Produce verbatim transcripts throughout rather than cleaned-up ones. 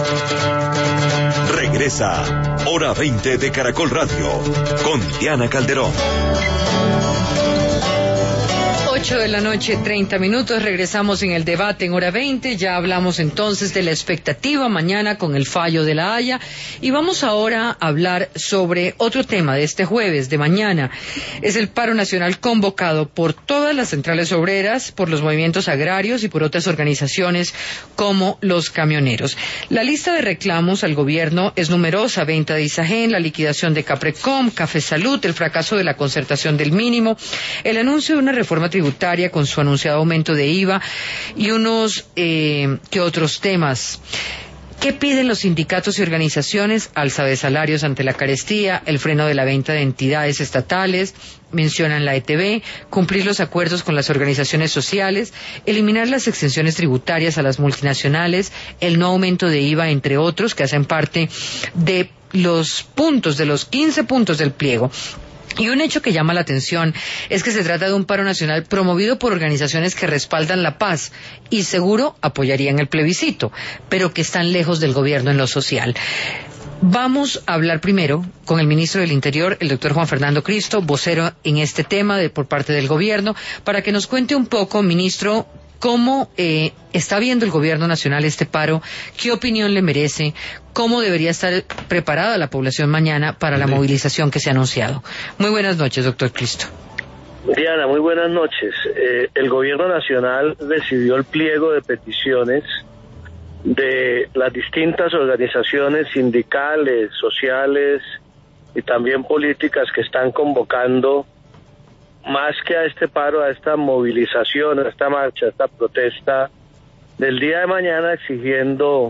Regresa Hora veinte de Caracol Radio con Diana Calderón. ocho de la noche, treinta minutos, regresamos en el debate en hora veinte, ya hablamos entonces de la expectativa mañana con el fallo de la Haya y vamos ahora a hablar sobre otro tema de este jueves, de mañana, es el paro nacional convocado por todas las centrales obreras, por los movimientos agrarios y por otras organizaciones como los camioneros. La lista de reclamos al gobierno es numerosa: venta de Isagen, la liquidación de Caprecom, Café Salud, el fracaso de la concertación del mínimo, el anuncio de una reforma tributaria con su anunciado aumento de I V A y unos eh, que otros temas. ¿Qué piden los sindicatos y organizaciones? Alza de salarios ante la carestía, el freno de la venta de entidades estatales, mencionan la E T B, cumplir los acuerdos con las organizaciones sociales, eliminar las exenciones tributarias a las multinacionales, el no aumento de I V A, entre otros, que hacen parte de los puntos, de los quince puntos del pliego. Y un hecho que llama la atención es que se trata de un paro nacional promovido por organizaciones que respaldan la paz y seguro apoyarían el plebiscito, pero que están lejos del gobierno en lo social. Vamos a hablar primero con el ministro del Interior, el doctor Juan Fernando Cristo, vocero en este tema de, por parte del gobierno, para que nos cuente un poco, ministro, cómo eh, está viendo el gobierno nacional este paro, qué opinión le merece, cómo debería estar preparada la población mañana para la movilización que se ha anunciado. Muy buenas noches, doctor Cristo. Diana, muy buenas noches. Eh, el gobierno nacional recibió el pliego de peticiones de las distintas organizaciones sindicales, sociales y también políticas que están convocando más que a este paro, a esta movilización, a esta marcha, a esta protesta del día de mañana, exigiendo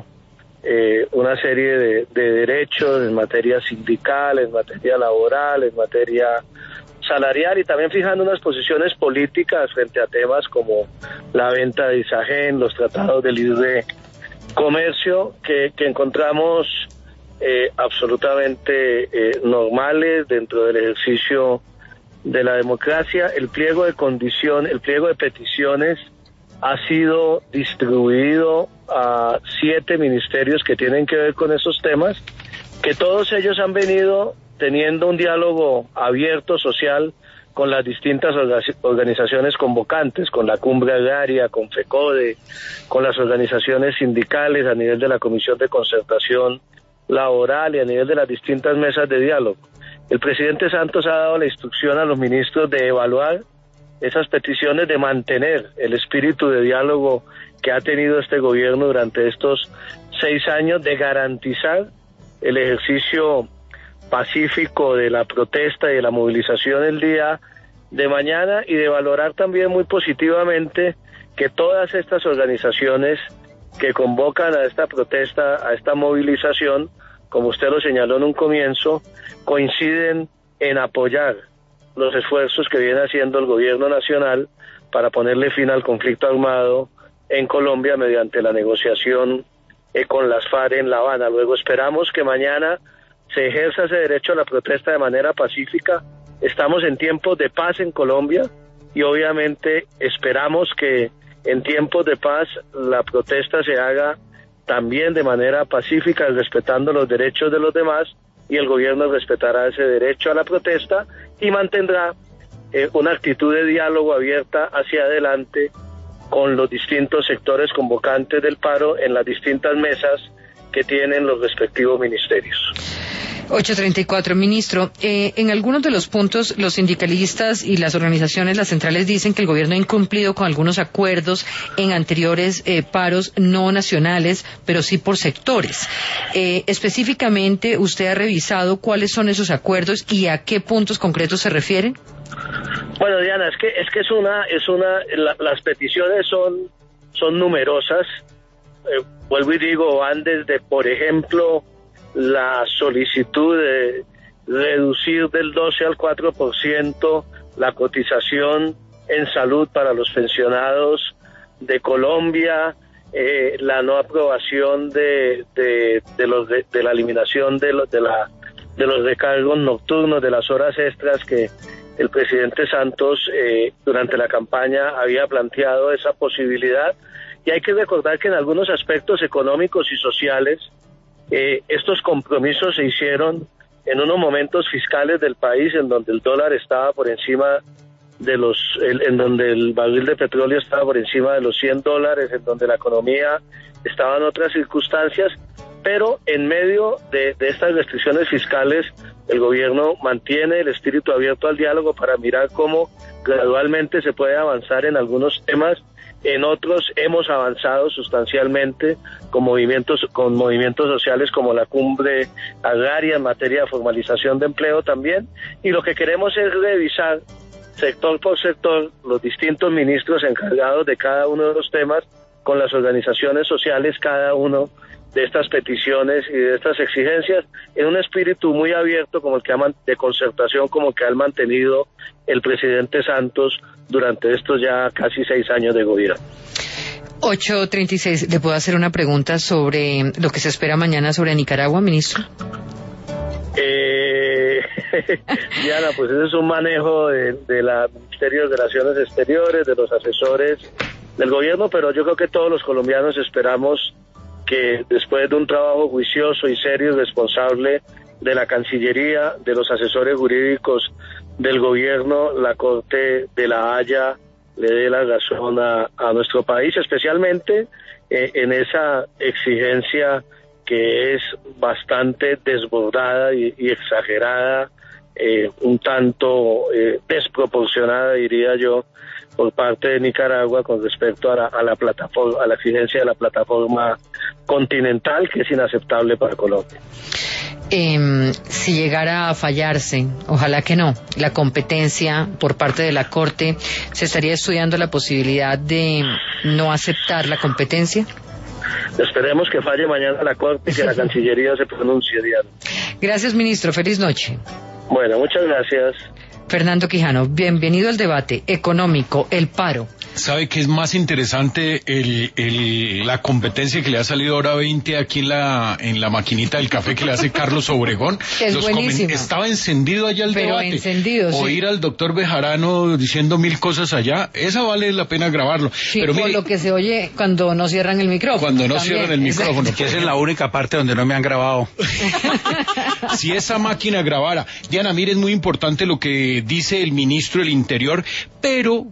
eh, una serie de, de derechos en materia sindical, en materia laboral, en materia salarial, y también fijando unas posiciones políticas frente a temas como la venta de Isagen, los tratados de libre comercio, que, que encontramos eh, absolutamente eh, normales dentro del ejercicio de la democracia. El pliego de condición, el pliego de peticiones ha sido distribuido a siete ministerios que tienen que ver con esos temas, que todos ellos han venido teniendo un diálogo abierto social con las distintas organizaciones convocantes, con la Cumbre Agraria, con FECODE, con las organizaciones sindicales a nivel de la Comisión de Concertación Laboral y a nivel de las distintas mesas de diálogo. El presidente Santos ha dado la instrucción a los ministros de evaluar esas peticiones, de mantener el espíritu de diálogo que ha tenido este gobierno durante estos seis años, de garantizar el ejercicio pacífico de la protesta y de la movilización el día de mañana, y de valorar también muy positivamente que todas estas organizaciones que convocan a esta protesta, a esta movilización, como usted lo señaló en un comienzo, coinciden en apoyar los esfuerzos que viene haciendo el gobierno nacional para ponerle fin al conflicto armado en Colombia mediante la negociación eh, con las FARC en La Habana. Luego esperamos que mañana se ejerza ese derecho a la protesta de manera pacífica. Estamos en tiempos de paz en Colombia y obviamente esperamos que en tiempos de paz la protesta se haga también de manera pacífica, respetando los derechos de los demás, y el gobierno respetará ese derecho a la protesta y mantendrá eh, una actitud de diálogo abierta hacia adelante con los distintos sectores convocantes del paro en las distintas mesas que tienen los respectivos ministerios. ocho treinta y cuatro, ministro, eh, en algunos de los puntos los sindicalistas y las organizaciones, las centrales, dicen que el gobierno ha incumplido con algunos acuerdos en anteriores eh, paros no nacionales, pero sí por sectores. Eh, específicamente, ¿usted ha revisado cuáles son esos acuerdos y a qué puntos concretos se refieren? Bueno, Diana, es que es que es una es una la, las peticiones son son numerosas. Eh, vuelvo y digo, van desde, por ejemplo, la solicitud de reducir del doce al cuatro por ciento la cotización en salud para los pensionados de Colombia, eh, la no aprobación de de, de los de, de la eliminación de los de la de los recargos nocturnos, de las horas extras que el presidente Santos eh, durante la campaña había planteado esa posibilidad. Y hay que recordar que en algunos aspectos económicos y sociales Eh, estos compromisos se hicieron en unos momentos fiscales del país en donde el dólar estaba por encima de los, el, en donde el barril de petróleo estaba por encima de los cien dólares, en donde la economía estaba en otras circunstancias, pero en medio de, de estas restricciones fiscales el gobierno mantiene el espíritu abierto al diálogo para mirar cómo gradualmente se puede avanzar en algunos temas. En otros hemos avanzado sustancialmente con movimientos con movimientos sociales como la cumbre agraria en materia de formalización de empleo también, y lo que queremos es revisar sector por sector los distintos ministros encargados de cada uno de los temas con las organizaciones sociales, cada uno de estas peticiones y de estas exigencias en un espíritu muy abierto como el que ha man- de concertación como el que ha mantenido el presidente Santos durante estos ya casi seis años de gobierno. ocho treinta y seis, ¿le puedo hacer una pregunta sobre lo que se espera mañana sobre Nicaragua, ministro? Eh, Diana, pues ese es un manejo de, de la Ministerio de Relaciones Exteriores, de los asesores del gobierno, pero yo creo que todos los colombianos esperamos que después de un trabajo juicioso y serio y responsable de la Cancillería, de los asesores jurídicos del gobierno, la Corte de la Haya le dé la razón a, a nuestro país, especialmente eh, en esa exigencia que es bastante desbordada y, y exagerada, eh, un tanto eh, desproporcionada, diría yo, por parte de Nicaragua con respecto a la, a la plataforma, a la exigencia de la plataforma continental, que es inaceptable para Colombia. Eh, si llegara a fallarse, ojalá que no, la competencia por parte de la Corte, ¿se estaría estudiando la posibilidad de no aceptar la competencia? Esperemos que falle mañana la Corte y que la Cancillería se pronuncie, Diana. Gracias, ministro. Feliz noche. Bueno, muchas gracias. Fernando Quijano, bienvenido al debate económico, el paro. ¿Sabe que es más interesante el, el, la competencia que le ha salido hora veinte aquí en la en la maquinita del café que le hace Carlos Obregón? Es Los buenísimo. Estaba encendido allá el Pero debate. encendido, sí. Oír al doctor Bejarano diciendo mil cosas allá, esa vale la pena grabarlo. Sí, Pero por mire, lo que se oye cuando no cierran el micrófono. cuando no también. cierran el micrófono. Que esa es la única parte donde no me han grabado. Si esa máquina grabara. Diana, mire, es muy importante lo que dice el ministro del Interior, pero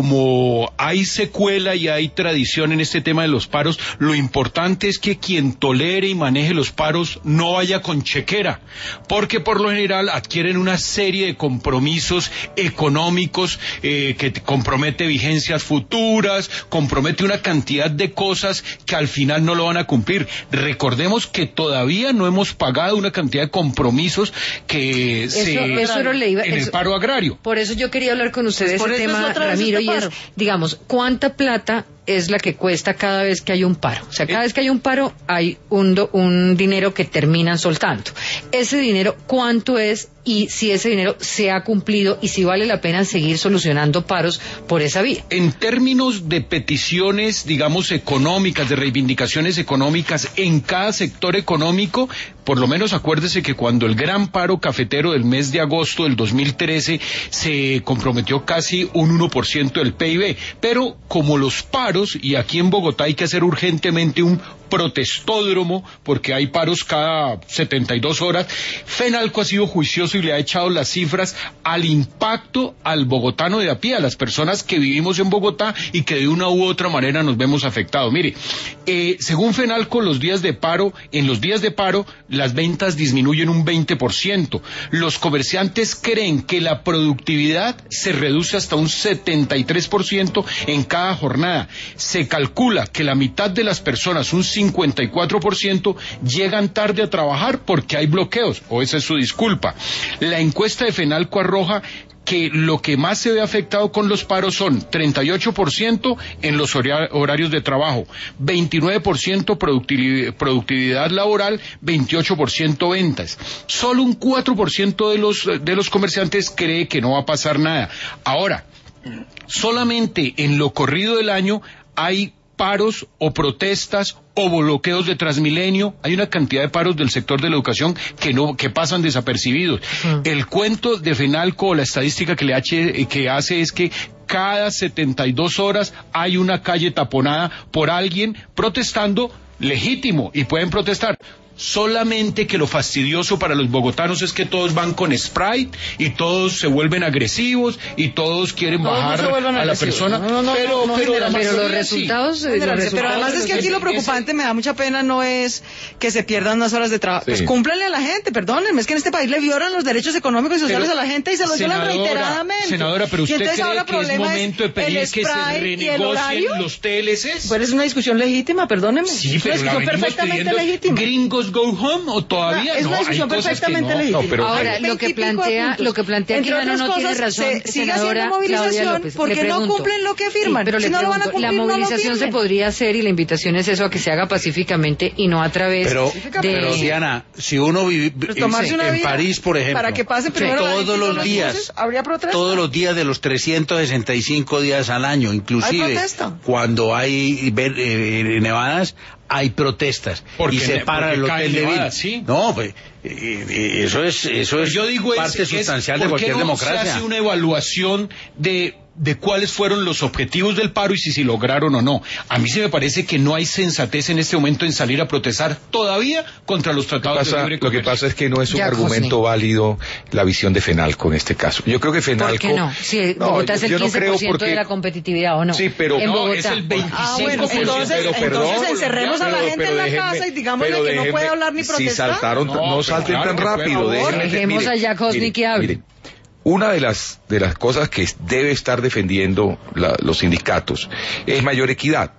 como hay secuela y hay tradición en este tema de los paros, lo importante es que quien tolere y maneje los paros no vaya con chequera, porque por lo general adquieren una serie de compromisos económicos eh, que compromete vigencias futuras, compromete una cantidad de cosas que al final no lo van a cumplir. Recordemos que todavía no hemos pagado una cantidad de compromisos que Eso, se eso lo leí, en eso, el paro agrario. Por eso yo quería hablar con usted de Pues por ese eso tema, es otra vez Ramiro, este y es, paro. digamos, ¿cuánta plata es la que cuesta cada vez que hay un paro? O sea, cada Eh. vez que hay un paro hay un, do- un dinero que terminan soltando. Ese dinero, ¿cuánto es? Y si ese dinero se ha cumplido y si vale la pena seguir solucionando paros por esa vía. En términos de peticiones, digamos, económicas, de reivindicaciones económicas en cada sector económico, por lo menos acuérdese que cuando el gran paro cafetero del mes de agosto del dos mil trece se comprometió casi un uno por ciento del P I B, pero como los paros, y aquí en Bogotá hay que hacer urgentemente un protestódromo, porque hay paros cada setenta y dos horas, Fenalco ha sido juicioso y le ha echado las cifras al impacto al bogotano de a pie, a las personas que vivimos en Bogotá y que de una u otra manera nos vemos afectados. Mire, eh, según Fenalco, los días de paro, en los días de paro, las ventas disminuyen un veinte por ciento. Los comerciantes creen que la productividad se reduce hasta un setenta y tres por ciento en cada jornada. Se calcula que la mitad de las personas, un cincuenta y cuatro por ciento, llegan tarde a trabajar porque hay bloqueos, o esa es su disculpa. La encuesta de Fenalco arroja que lo que más se ve afectado con los paros son treinta y ocho por ciento en los horarios de trabajo, veintinueve por ciento productividad, productividad laboral, veintiocho por ciento ventas. Solo un cuatro por ciento de los, de los comerciantes cree que no va a pasar nada. Ahora, solamente en lo corrido del año hay paros o protestas o bloqueos de Transmilenio, hay una cantidad de paros del sector de la educación que no que pasan desapercibidos. Uh-huh. El cuento de Fenalco o la estadística que le hace, que hace es que cada setenta y dos horas hay una calle taponada por alguien protestando legítimo y pueden protestar. solamente que lo fastidioso para los bogotanos es que todos van con Sprite y todos se vuelven agresivos y todos quieren Todos no bajar se vuelvan a la agresivos. persona, No, no, no, pero, no, pero, no, la pero mayoría los sí. resultados, eh, los Pero resultados además es que aquí ese- lo preocupante, me da mucha pena, no es que se pierdan unas horas de trabajo. Sí. Pues cúmplanle a la gente, perdónenme, es que en este país le violan los derechos económicos y sociales Pero, a la gente y se los violan senadora, reiteradamente. Senadora, pero Y ¿usted entonces cree ahora que es problema momento de el pedir que se Sprite y el horario? renegocien los T L Cs? Pues es una discusión legítima, perdónenme. Sí, es una pero la discusión venimos perfectamente pidiendo. legítima. ¿Gringos go home o todavía Es no? una Hay discusión cosas que perfectamente no. legítima. No, pero- Ahora, Hay lo que veintipico de plantea, puntos. lo que plantea Entre Quijano otras no tiene cosas, razón, se sigue senadora haciendo movilización Claudia López. porque Le no pregunto. cumplen lo que firman. Sí, pero le Si no lo van a pregunto, cumplir, la no lo movilización se firmen. podría hacer y la invitación es eso, a que se haga pacíficamente y no a través Pero, de... pero Diana, si uno vive Pues tomarse una en vida París, por ejemplo, para que pase primero la gente todos y los los días, buses, habría protesta. todos los días de los trescientos sesenta y cinco días al año, inclusive Hay protesta. cuando hay ver- eh, nevadas, hay protestas Porque y se ne- para el porque hotel caen de nevadas, Vil. sí. No, pues, eh, eh, eso es eso es Yo digo parte es, sustancial es, de ¿por qué cualquier no democracia. se hace una evaluación de de cuáles fueron los objetivos del paro y si se lograron o no? A mí se me parece que no hay sensatez en este momento en salir a protestar todavía contra los tratados Pasa- de libre lo que comercio. pasa es que no es un Ya, argumento José. válido la visión de FENALCO en este caso. Yo creo que FENALCO... ¿Por qué no? Si No, Bogotá es el yo no quince por creo ciento porque- de la competitividad, ¿o no? Sí, pero- en No, Bogotá. es el veinticinco por ciento. Ah, bueno, entonces, pero perdón, entonces encerremos a la pero- gente pero en la déjeme- casa y digámosle pero que no déjeme- puede hablar ni Si protestar. saltaron, No, no, pero salten claro tan que puede, rápido. por favor. déjenme- Dejemos a Jack Hosni que hable. mire, una de las, de las cosas que debe estar defendiendo la- los sindicatos es mayor equidad.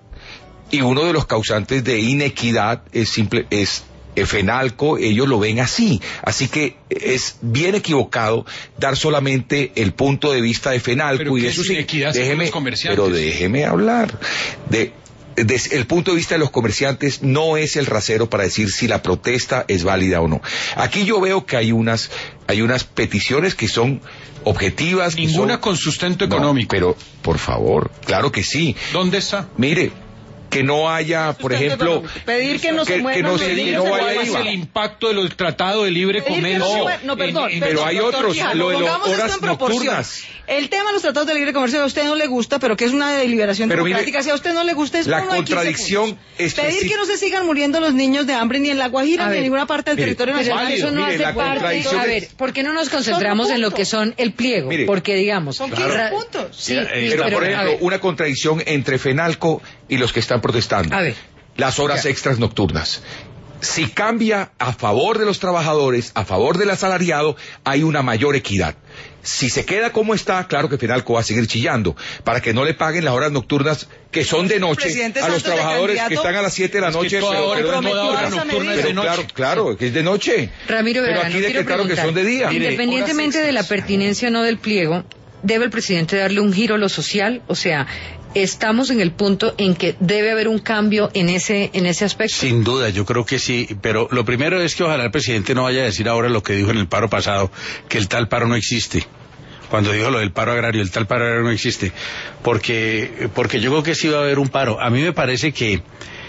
Y uno de los causantes de inequidad es simple, es eh, FENALCO, ellos lo ven así. Así que es bien equivocado dar solamente el punto de vista de FENALCO Pero y ¿qué de sus inequidad según déjeme, los comerciantes? pero déjeme hablar. De, desde el punto de vista de los comerciantes no es el rasero para decir si la protesta es válida o no. Aquí yo veo que hay unas, hay unas peticiones que son objetivas. que Ninguna son- con sustento No, económico. pero, por favor, claro que sí. ¿Dónde está? Mire, que no haya, por ejemplo... pedir que no se que- que muevan no los se- niños que no de vaya Guaymas. IVA. el impacto de los tratados de libre Pedir que comercio. no se mueva- no, perdón, en- en- pero perdón, hay doctor otros, Quijano, lo de las pongamos esto horas en proporción. nocturnas. El tema de los tratados de libre comercio a usted no le gusta, pero que es una deliberación Pero mire, democrática. Si a usted no le gusta, es la uno de quince contradicción puntos. especi- Pedir que no se sigan muriendo los niños de hambre ni en La Guajira A ni ver, en ninguna parte del mire, territorio Pero nacional. eso no Mire, hace la parte. contradicción A es- ver, ¿por qué no nos concentramos Son en lo puntos. que son el pliego? Mire, Porque digamos, son quince ra- puntos. Sí, Mira, eh, Pero, pero, por a ejemplo, ver, una contradicción entre FENALCO y los que están protestando. A ver. Las horas Ya. extras nocturnas. Si cambia a favor de los trabajadores, a favor del asalariado, hay una mayor equidad. Si se queda como está, claro que FENALCO va a seguir chillando, para que no le paguen las horas nocturnas que son de noche Presidente a los Santos de trabajadores que candidato, están a las siete de la es que noche, toda pero, hora- pero de comprometió nocturna. esa nocturna medida. es de Pero noche. claro, claro, que es de noche. Ramiro Pero Verano, aquí quiero decretaron que preguntar, son de día. Mire, independientemente horas de la extras. pertinencia o no del pliego, ¿debe el presidente darle un giro a lo social? O sea, ¿estamos en el punto en que debe haber un cambio en ese, en ese aspecto? Sin duda, yo creo que sí, pero lo primero es que ojalá el presidente no vaya a decir ahora lo que dijo en el paro pasado, que el tal paro no existe. Cuando dijo lo del paro agrario, el tal paro agrario no existe, porque porque yo creo que sí va a haber un paro. A mí me parece que,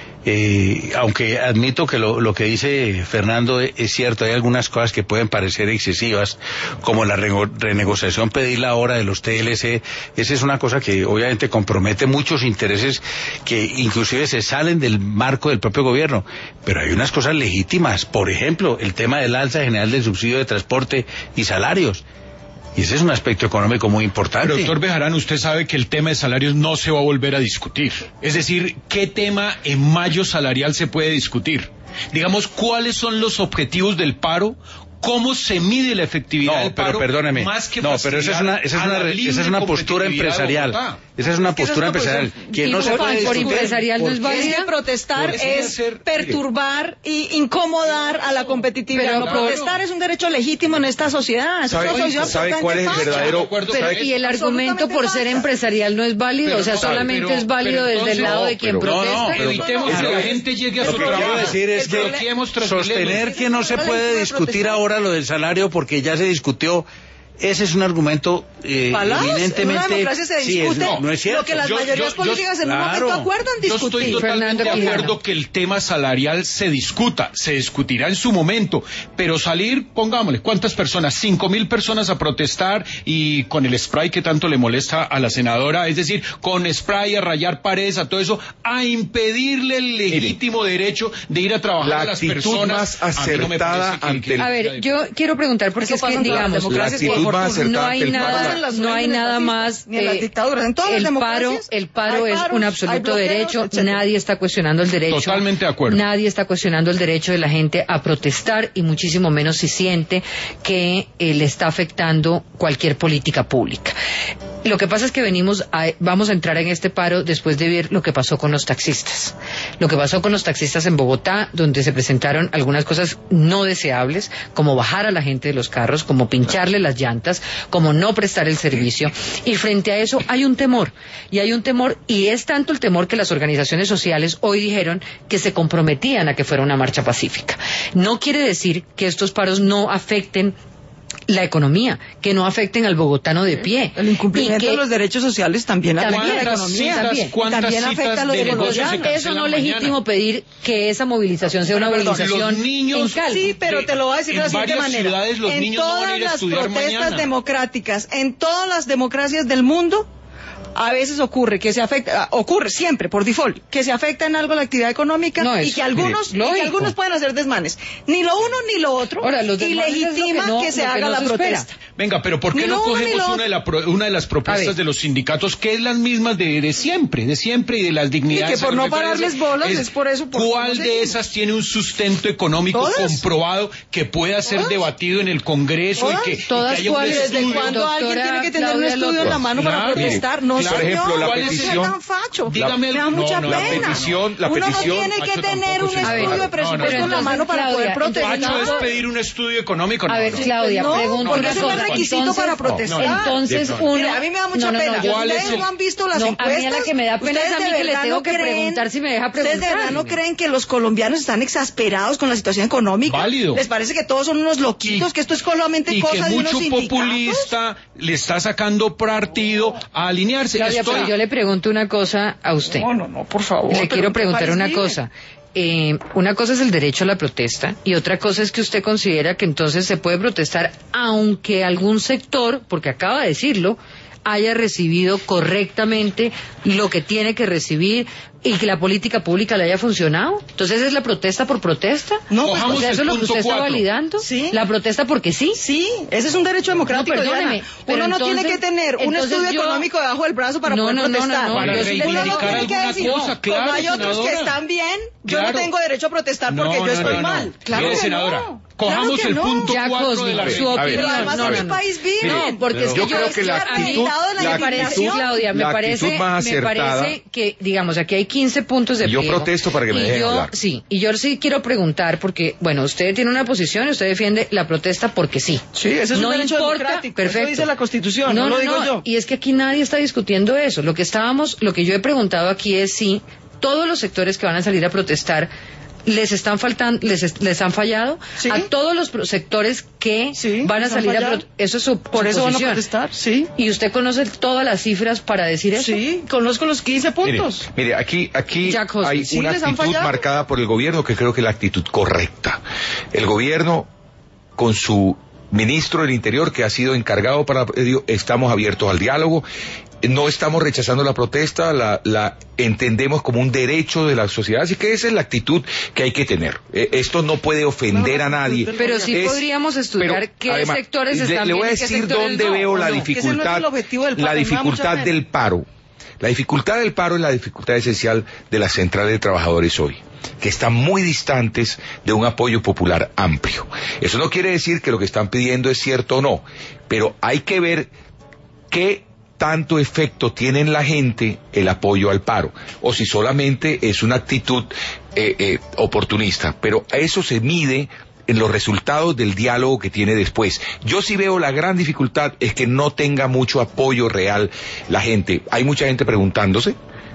eh, aunque admito que lo, lo que dice Fernando es, es cierto, hay algunas cosas que pueden parecer excesivas, como la rego- renegociación, pedir la hora de los T L C, esa es una cosa que obviamente compromete muchos intereses que inclusive se salen del marco del propio gobierno, pero hay unas cosas legítimas, por ejemplo, el tema del alza general del subsidio de transporte y salarios. Y ese es un aspecto económico muy importante. Pero, doctor Bejarano, usted sabe que el tema de salarios no se va a volver a discutir. Es decir, ¿qué tema en mayo salarial se puede discutir? Digamos, ¿cuáles son los objetivos del paro? ¿Cómo se mide la efectividad No, del pero paro? perdóneme. Más que No, pero esa es una, esa es a una, la re- libre esa es una postura competitividad de empresarial. Bogotá. Esa es una Es que esa postura es una empresarial. posición- Que y no por- se puede por discutir. empresarial no es porque- válida. Es que protestar Porque es ser- perturbar y incomodar a la competitividad. Pero no, por- protestar es un derecho legítimo en esta sociedad. Es ¿Sabe- una sociedad sabe cuál es el absolutamente verdadero- facha. acuerdo, Pero, ¿sabe? y el argumento por ser empresarial no es válido, Pero o sea, no, solamente pero- es válido pero desde el entonces- lado no, de quien pero- no, protesta. no, pero- Evitemos no, que no, la no, gente llegue a lo su que quiero trabajo. decir es que Bloqueemos Transmilenio. sostener que no se La puede legítima discutir protesta. ahora lo del salario porque ya se discutió ese es un argumento eh, Falaz. eminentemente... En una democracia se sí, es- discute no, no es cierto. lo que las Yo- mayorías yo- políticas yo- en un claro. momento acuerdan Yo discutir. estoy totalmente Fernando de Quijano. acuerdo que el tema salarial se discuta, se discutirá en su momento, pero salir, pongámosle, ¿cuántas personas? Cinco mil personas a protestar y con el spray que tanto le molesta a la senadora, es decir, con spray a rayar paredes, a todo eso, a impedirle el legítimo derecho de ir a trabajar La a las actitud personas. más A mí no me acertada parece que- ante que- el- A ver, yo quiero preguntar porque Eso es que pasa en todas las digamos democracias, La por actitud más fortuna. acertada no hay ante el nada, paro. las no hay regímenes nada fascistas, más. ni en las eh, dictaduras, en todas las el paro, democracias el paro hay es paros, un hay absoluto bloqueos, derecho. etcétera. Nadie está cuestionando el derecho. Totalmente de acuerdo. Nadie está cuestionando el derecho de la gente a protestar y muchísimo menos si siente que eh, le está afectando cualquier política pública. Lo que pasa es que venimos a, vamos a entrar en este paro después de ver lo que pasó con los taxistas. Lo que pasó con los taxistas en Bogotá, donde se presentaron algunas cosas no deseables, como bajar a la gente de los carros, como pincharle las llantas, como no prestar el servicio. Y frente a eso hay un temor. Y hay un temor, y es tanto el temor que las organizaciones sociales hoy dijeron que se comprometían a que fuera una marcha pacífica. No quiere decir que estos paros no afecten la economía, que no afecten al bogotano de pie. El incumplimiento Y que de los derechos sociales también afecta a la También, economía. citas, también. ¿cuántas También citas afecta a los de de negocios se colombianos. eso cancelan no es mañana? legítimo pedir que esa movilización sea una Pero, perdón, movilización los niños- en calma. Sí, pero te lo voy a decir de En la siguiente varias manera. ciudades los en niños no van a todas ir a las estudiar protestas mañana. democráticas, en todas las democracias del mundo, a veces ocurre que se afecta, ocurre siempre por default, que se afecta en algo la actividad económica No, y es- que algunos, mire, y que lógico. algunos pueden hacer desmanes. Ni lo uno ni lo otro. Ahora, los y desmanes es lo que legitima no- que se lo que haga no la se espera. protesta. Venga, pero ¿por qué Ni no lo uno ni cogemos lo una de, la otro. pro- una de las A propuestas ver. de los sindicatos, que es las mismas de, de siempre, de siempre y de las Y dignidades? que por a no las referencias? pararles bolas es por eso. Por ¿Cuál no de seguir. esas tiene un sustento económico ¿Todas? comprobado que pueda ser ¿Todas? debatido en el Congreso ¿Todas? y que, y que Todas haya un cuáles, ¿Desde estudio? cuándo alguien Doctora tiene que tener un Claudia estudio en la López. mano para Claro, protestar? No, claro. Por ejemplo, la señor, ¿Cuál es el- no sea petición- tan facho. Dígame el- Me da mucha no, no, la pena. petición- la Uno petición- no tiene que Facho tener tampoco un se estudio puede. de No, no, presupuesto no, en la no, mano para Claudia, poder entonces, protestar. Facho es pedir un estudio económico. No, A ver, no. Claudia, no, pregunto porque una ese no es cosa. requisito Entonces- para protestar. Entonces, De pronto. uno... Mira, a mí me da mucha no, no, no, pena. yo- ¿Cuál es Ustedes el- no han visto las No, a mí encuestas. a la que me da pena Ustedes es a mí de que le verdad tengo no que creen- preguntar si me deja Ustedes de verdad preguntar. no creen que los colombianos están exasperados con la situación económica. Válido. Les parece que todos son unos loquitos, Y- que esto es solamente y cosa que de unos mucho sindicatos. populista le está sacando partido a alinearse. Claudia, Estoy- pero yo le pregunto una cosa a usted. No, no, no, por favor. Le pero quiero ¿qué preguntar país una vive? cosa. Eh, una cosa es el derecho a la protesta y otra cosa es que usted considera que entonces se puede protestar aunque algún sector, porque acaba de decirlo, haya recibido correctamente lo que tiene que recibir y que la política pública le haya funcionado. Entonces, ¿es la protesta por protesta? No, o Cojamos sea, el ¿eso es lo que punto usted está cuatro. validando? Sí. ¿La protesta porque sí? Sí, ese es un derecho democrático. No, perdóneme, Diana. pero Uno no entonces- tiene que tener un entonces estudio yo- económico debajo del brazo para No, poder no, no, no, protestar. no, Para yo sí- Uno no reivindicar tiene que alguna decir, cosa, claro, como hay otros que senadora. están bien, yo Claro. no tengo derecho a protestar porque No, yo no, estoy no, no. mal. Claro Mire, que senadora, no. cojamos Claro que el no. punto Ya, cuatro Cosme, de la su ley. A ver, opinión. Pero además no, en no, el no. país vive. No, porque es que yo yo, creo que la a mí- actitud- de la me parece, indignación. Claudia, me la parece, actitud más me acertada- parece que, digamos, aquí hay quince puntos de Y yo pliego. protesto para que me Y dejen yo, hablar. Sí, y yo sí quiero preguntar, porque, bueno, usted tiene una posición y usted defiende la protesta porque sí. Sí, ese es no un derecho importa, democrático. perfecto. Eso dice la Constitución, no, lo digo yo. Y es que aquí nadie está discutiendo eso. Lo que estábamos, lo que yo he preguntado aquí es si todos los sectores que van a salir a protestar les están faltando, les, es- les han fallado Sí. a todos los pro- sectores que Sí, van a les han salir a fallado. protestar. Eso es su Por su eso van a posición. protestar, sí. ¿Y usted conoce todas las cifras para decir eso? Sí, conozco los quince Mire, puntos. mire, aquí, aquí Jack Hosmer. hay Sí, una les han actitud fallado. marcada por el gobierno que creo que es la actitud correcta. El gobierno, con su ministro del Interior, que ha sido encargado para ello, estamos abiertos al diálogo. No estamos rechazando la protesta, la, la entendemos como un derecho de la sociedad, así que esa es la actitud que hay que tener. Eh, esto no puede ofender No, a nadie. Pero sí Es- podríamos estudiar pero, qué además, sectores le- están Le voy a bien y qué decir sectores dónde no, veo ¿o la no? Que ese no es dificultad, el objetivo del paro, la me da mucha dificultad pena. del paro. La dificultad del paro es la dificultad esencial de las centrales de trabajadores hoy, que están muy distantes de un apoyo popular amplio. Eso no quiere decir que lo que están pidiendo es cierto o no, pero hay que ver qué tanto efecto tiene en la gente el apoyo al paro, o si solamente es una actitud eh, eh, oportunista, pero eso se mide en los resultados del diálogo que tiene después. Yo sí veo la gran dificultad es que no tenga mucho apoyo real la gente. Hay mucha gente preguntándose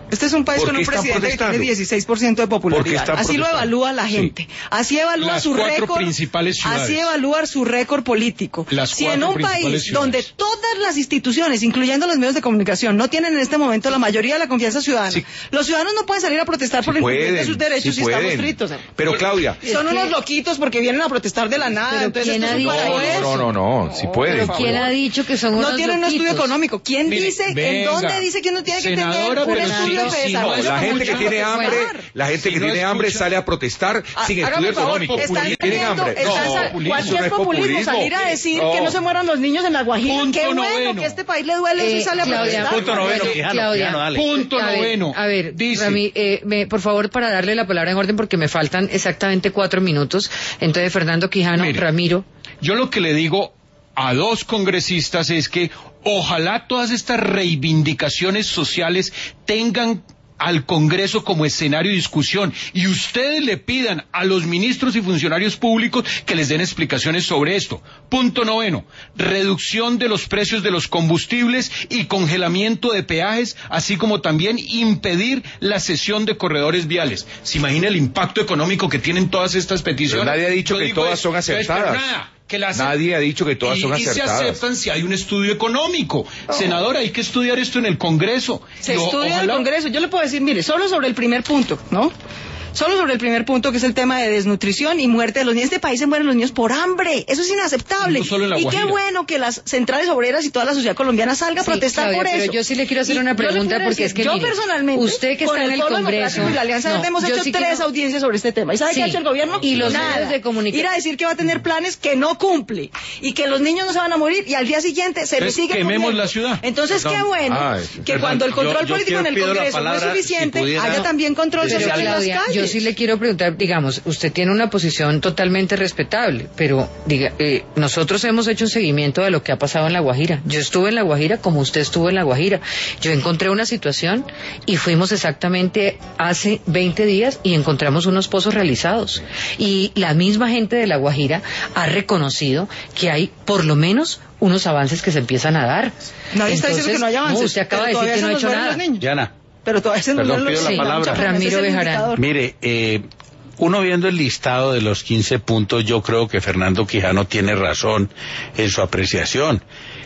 Este es un país ¿Por con qué un están presidente que protestando? tiene dieciséis por ciento de ¿Por qué popularidad. están Así lo protestando? evalúa la gente. Sí. Así evalúa Las su cuatro récord. principales ciudades. Así evalúa su récord político. Las Si cuatro en un principales país ciudades. donde todas las instituciones, incluyendo los medios de comunicación, no tienen en este momento la mayoría de la confianza ciudadana, Sí. los ciudadanos no pueden salir a protestar por el incumplimiento de Pueden, sus derechos sí y estamos pueden. fritos. ¿eh? Pero Claudia, Es Son que- unos loquitos porque vienen a protestar de la nada. Pero Entonces ¿quién esto ha es un dicho paraíso. eso? no, no, no, no, sí pueden. Pero ¿quién ha dicho que son unos No tienen un estudio loquitos? económico. ¿Quién Mire, dice, en venga, dónde dice que uno tiene que tener senadora, un pero estudio sí, de sí, no, desarrollo? La gente que como tiene mucho hambre, popular? la gente Si que no tiene hambre escucha- sale a protestar Ah, sin hágame estudio el favor, económico. están Tienen queriendo- hambre. están No, sal- populismo, cualquier eso no es populismo, populismo. salir a decir No. que no se mueran los niños en la Guajira. Punto Qué bueno noveno. que a este país le duele eso y Eh, sale a Claudia, protestar. Punto noveno, bueno, Quijano, Claudia, Quijano, dale. Punto a ver, noveno. A ver, Dice. Rami, eh, me, por favor, para darle la palabra en orden porque me faltan exactamente cuatro minutos. Entonces, Fernando Quijano, Mire. Ramiro. Yo lo que le digo a dos congresistas es que ojalá todas estas reivindicaciones sociales tengan al Congreso como escenario de discusión y ustedes le pidan a los ministros y funcionarios públicos que les den explicaciones sobre esto. Punto noveno, reducción de los precios de los combustibles y congelamiento de peajes, así como también impedir la cesión de corredores viales. ¿Se imagina el impacto económico que tienen todas estas peticiones? Pero nadie ha dicho Yo que digo todas eso. son Entonces, acertadas. pero nada, que la acep- Nadie ha dicho que todas y, son y se acertadas. aceptan si hay un estudio económico. Senadora, hay que estudiar esto en el Congreso. Se Y o- estudia en el ojalá- Congreso. Yo le puedo decir, mire, solo sobre el primer punto, ¿no? Solo sobre el primer punto, que es el tema de desnutrición y muerte de los niños. En este país se mueren los niños por hambre. Eso es inaceptable. No solo en la y qué Guajira. bueno que las centrales obreras y toda la sociedad colombiana salga a Sí, protestar Claudia, por pero eso. yo sí le quiero hacer Y una yo le pregunta quiero porque decir, es que, yo mire, personalmente, usted que está con en el Polo Congreso, Democrático y la Alianza no, Verde hemos yo hecho sí tres quiero- audiencias sobre este tema. ¿Y sabe Sí, qué ha hecho el gobierno? y los Nada. medios de comunicación. Ir a decir que va a tener planes que no cumple y que los niños no se van a morir y al día siguiente se le Entonces, sigue quememos muriendo. la ciudad. Entonces, qué Perdón. bueno Ay, que perdón, cuando el control yo- yo político en el pido la Congreso no es palabra, suficiente, si pudiera- haya también control Pero, social en las Claudia, calles. yo sí le quiero preguntar, digamos, usted tiene una posición totalmente respetable, pero diga, eh, nosotros hemos hecho un seguimiento de lo que ha pasado en La Guajira. Yo estuve en La Guajira como usted estuvo en La Guajira. Yo encontré una situación y fuimos exactamente hace veinte días y encontramos unos pozos realizados. Y la misma gente de La Guajira ha reconocido que hay por lo menos unos avances que se empiezan a dar. Nadie está diciendo que no haya avances. usted acaba de pero decir que no ha todavía hecho se nos nada. mueren los niños. Diana, Pero todavía se nos Perdón, mueren los pido la niños. palabra. Ese es Ramiro el Bejarán. indicador. mire, eh, uno viendo el listado de los quince puntos, yo creo que Fernando Quijano tiene razón en su apreciación.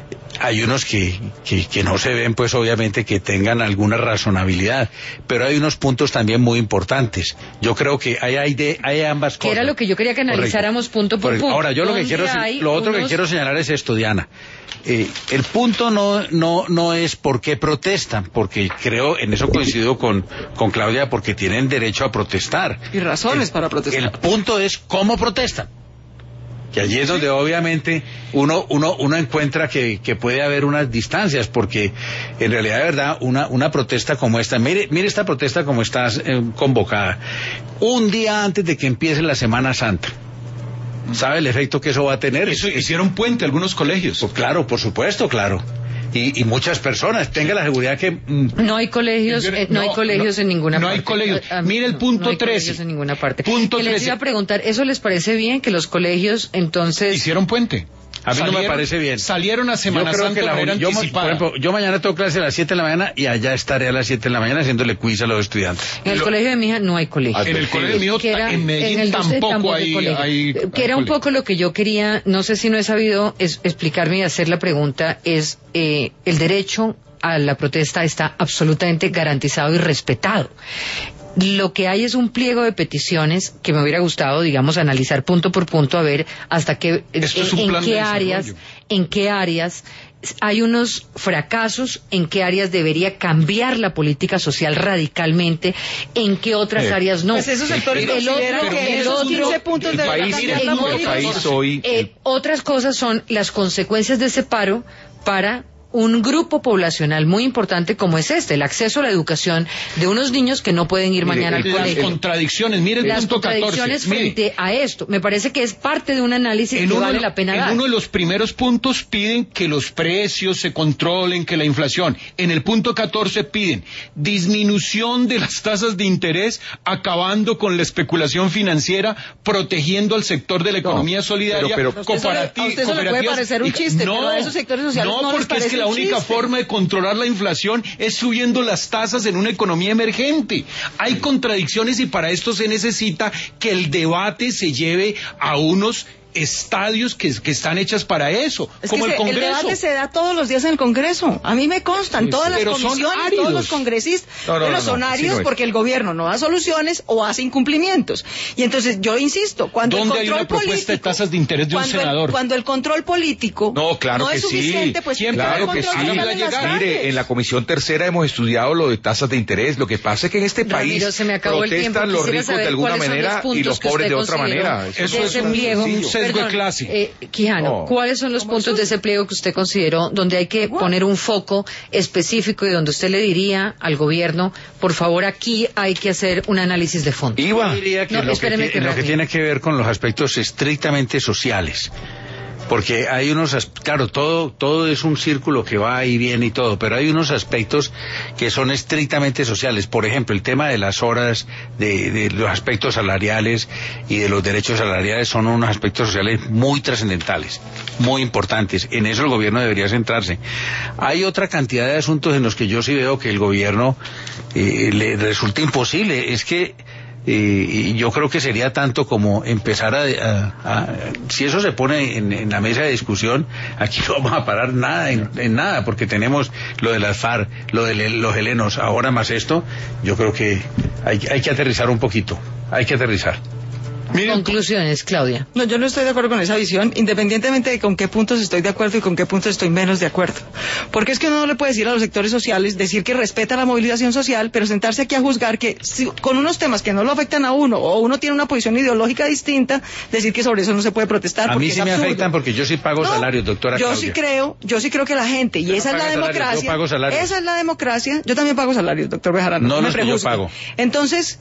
Hay unos que, que, que no se ven, pues obviamente que tengan alguna razonabilidad, pero hay unos puntos también muy importantes. Yo creo que hay, hay, de, hay ambas Que cosas. era lo que yo quería que analizáramos punto por Correcto. punto. Ahora, yo lo que ¿Dónde quiero, hay lo otro que unos- quiero señalar es esto, Diana. Eh, el punto no, no, no es por qué protestan, porque creo, en eso coincido con, con Claudia, porque tienen derecho a protestar. Y razones El- para protestar. El punto es cómo protestan. Que allí es donde obviamente uno, uno, uno encuentra que, que puede haber unas distancias, porque en realidad de verdad una, una protesta como esta, mire, mire esta protesta como está eh, convocada, un día antes de que empiece la Semana Santa. ¿Sabe el efecto que eso va a tener? Eso hicieron puente algunos colegios. Pues claro, por supuesto, claro. Y, y muchas personas, tenga la seguridad que... mm, No hay colegios, eh, no, No, hay colegios no, en ninguna no parte. hay colegios. Ah, Mire el no, punto no hay trece. colegios en ninguna parte. Punto que les trece. iba a preguntar, ¿eso les parece bien que los colegios entonces... Hicieron puente. A mí no me Salieron- parece bien. Salieron a Semana yo creo Santa que la, de manera yo, por anticipada. ejemplo, yo mañana tengo clase a las siete de la mañana y allá estaré a las siete de la mañana haciéndole quiz a los estudiantes. En el Lo- colegio de mi hija no hay colegio. En el colegio mío, Que era- en Medellín el doce tampoco, hay hay, colegio. hay- que hay era un colegio. poco lo que yo quería, no sé si no he sabido es- explicarme y hacer la pregunta, es eh, el derecho a la protesta está absolutamente garantizado y respetado. Lo que hay es un pliego de peticiones que me hubiera gustado, digamos, analizar punto por punto a ver hasta qué, Esto es en, un en plan qué de áreas, desarrollo. en qué áreas hay unos fracasos, en qué áreas debería cambiar la política social radicalmente, en qué otras Eh, áreas no. Pues esos sectores El consideran otro- que el esos otro- quince puntos el de país, cambiar la el política. país hoy, Eh, otras cosas son las consecuencias de ese paro para un grupo poblacional muy importante como es este, el acceso a la educación de unos niños que no pueden ir Mire, mañana al el- Las colegio. contradicciones, mire el Las punto contradicciones catorce. Mire, frente a esto. Me parece que es parte de un análisis que uno, vale la pena en dar. uno de los primeros puntos piden que los precios se controlen, que la inflación. En el punto catorce piden disminución de las tasas de interés, acabando con la especulación financiera, protegiendo al sector de la economía solidaria, pero- pero- A usted eso le- a usted eso le puede cooperativas. parecer un Y- chiste, no, pero a esos sectores sociales no les porque es parece que la única chiste. forma de controlar la inflación es subiendo las tasas en una economía emergente. Hay contradicciones y para esto se necesita que el debate se lleve a unos estadios que, que están hechas para eso, es como que el se, Congreso. El debate se da todos los días en el Congreso. A mí me constan Sí, todas las pero son comisiones, áridos. todos los congresistas. No, no, bueno, no, no, son así áridos no es. porque el gobierno no da soluciones o hace incumplimientos. Y entonces yo insisto, cuando el ¿Dónde hay control una propuesta político, de tasas de interés de un cuando el- senador? cuando el control político No, claro que es sí. suficiente, pues Siempre el Claro control que sí. social en las Llegar. calles. Mire, en la Comisión Tercera hemos estudiado lo de tasas de interés. Lo que pasa es que en este Ramiro, país se me acabó el tiempo. protestan los Quisiera ricos de saber alguna cuáles son los manera y puntos los que pobres usted de otra consideró manera. Eso de es ese un pliego. sencillo. sesgo de Perdón, clase. eh, Quijano, No. ¿cuáles son los puntos de ese pliego que usted consideró donde hay que poner un foco específico y donde usted le diría al gobierno, por favor, aquí hay que hacer un análisis de fondo? Iba. Yo diría que No, lo, que, espéreme tie- que lo que Ramiro. tiene que ver con los aspectos estrictamente sociales. Porque hay unos, as- claro, todo, todo es un círculo que va y viene y todo, pero hay unos aspectos que son estrictamente sociales. Por ejemplo, el tema de las horas, de, de los aspectos salariales y de los derechos salariales son unos aspectos sociales muy trascendentales, muy importantes. En eso el gobierno debería centrarse. Hay otra cantidad de asuntos en los que yo sí veo que el gobierno eh, le resulta imposible. Es que y yo creo que sería tanto como empezar a, a- a- si eso se pone en, en la mesa de discusión, aquí no vamos a parar nada en, en nada, porque tenemos lo de las FARC, lo de le- los helenos, ahora más esto. Yo creo que hay, hay que aterrizar un poquito, hay que aterrizar. Conclusiones, Claudia. No, yo no estoy de acuerdo con esa visión, independientemente de con qué puntos estoy de acuerdo y con qué puntos estoy menos de acuerdo. Porque es que uno no le puede decir a los sectores sociales, decir que respeta la movilización social, pero sentarse aquí a juzgar que si, con unos temas que no lo afectan a uno, o uno tiene una posición ideológica distinta, decir que sobre eso no se puede protestar. A porque mí es sí me absurdo. afectan porque yo sí pago No, salarios, doctora yo Claudia. sí creo, yo sí creo que la gente, y Yo no esa es la pago salarios, democracia, yo pago salarios. esa es la democracia, yo también pago salarios, doctor Bejarano, No me los que yo prejuzgue. pago. Entonces,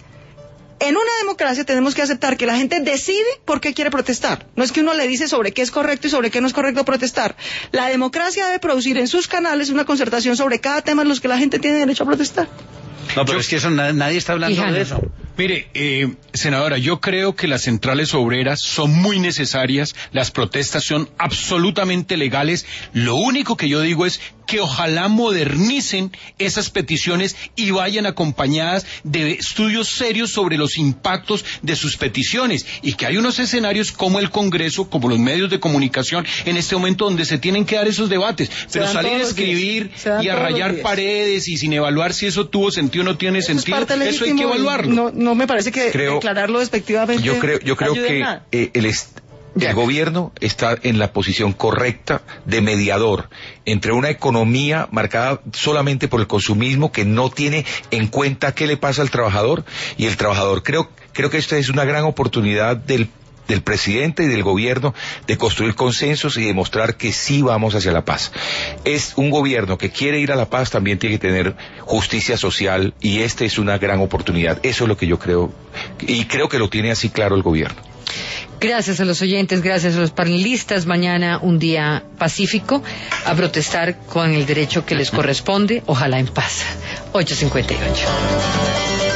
en una democracia tenemos que aceptar que la gente decide por qué quiere protestar. No es que uno le dice sobre qué es correcto y sobre qué no es correcto protestar. La democracia debe producir en sus canales una concertación sobre cada tema en los que la gente tiene derecho a protestar. No, pero Yo- es que eso na- nadie está hablando Quijano. de eso. Mire, eh, senadora, yo creo que las centrales obreras son muy necesarias, las protestas son absolutamente legales. Lo único que yo digo es que ojalá modernicen esas peticiones y vayan acompañadas de estudios serios sobre los impactos de sus peticiones y que hay unos escenarios como el Congreso, como los medios de comunicación en este momento donde se tienen que dar esos debates. Pero dan salir a todos los días. escribir Se dan y a todos los rayar días. paredes y sin evaluar si eso tuvo sentido o no tiene Eso es sentido, parte eso hay que legítimo y evaluarlo. No, no me parece que Creo- declararlo despectivamente Yo creo, yo creo ayude en que nada. eh, el, est- el Ya. gobierno está en la posición correcta de mediador entre una economía marcada solamente por el consumismo que no tiene en cuenta qué le pasa al trabajador y el trabajador. Creo, creo que esta es una gran oportunidad del del presidente y del gobierno de construir consensos y demostrar que sí vamos hacia la paz. Es un gobierno que quiere ir a la paz, también tiene que tener justicia social y esta es una gran oportunidad. Eso es lo que yo creo y creo que lo tiene así claro el gobierno. Gracias a los oyentes, gracias a los panelistas. Mañana un día pacífico a protestar con el derecho que les corresponde, ojalá en paz. ocho cincuenta y ocho.